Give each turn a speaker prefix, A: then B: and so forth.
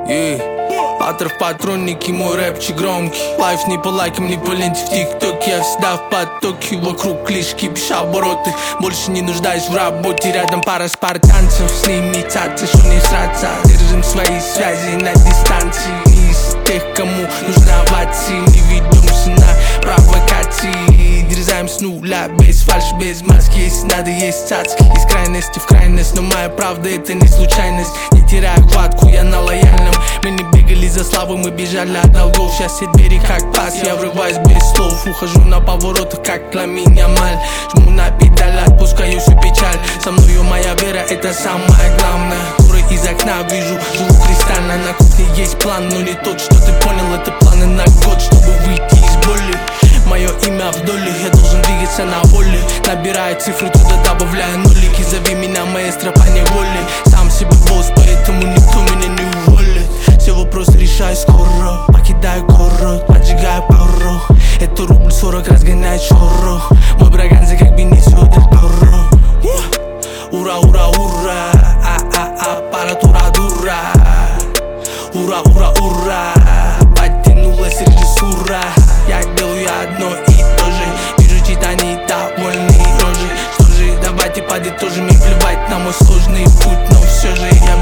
A: Патер в патроннике, мой рэпчик громкий. Лайф не по лайкам, не по ленте в ТикТоке. Я всегда в потоке, вокруг лишь кипиш обороты. Больше не нуждаюсь в работе, рядом пара спартанцев. С ними цаться, что не сраться. Держим свои связи на дистанции. Не из тех, кому нужна овации. Не ведемся на провокации. Дерзаем с нуля, без фальши, без маски. Если надо, есть цацки. Из крайности в крайность, но моя правда это не случайность. Не теряю хватку, я на лояльном. Мы не бегали за славой, мы бежали от долгов. Сейчас все двери как пас, я врываюсь без слов. Ухожу на поворотах, как Ламин Ямаль. Жму на педаль, отпускаю всю печаль. Со мною моя вера, это самое главное. Горы из окна вижу, живу кристально. На кухне есть план, но не тот, что ты понял. Это планы на год, чтобы выйти из боли. Мое имя в доле, я должен двигаться на воле. Набираю цифры, туда добавляю нулики. Зови меня маэстро по неволе. Сам себе босс, поэтому никто меня не уволит. Все вопросы решаю скоро. Покидаю город, поджигаю порог. Это рубль 40 разгоняет шорох. Мой браганзе как Бенисио дель Торо. Ура, ура, ура. Аппаратура дура. Ура, ура, ура. Подтянулась режиссура. Я делаю одно и то же. Вижу читание довольные рожи. Что же, давайте подытожим. И плевать на мой сложный путь, но все же я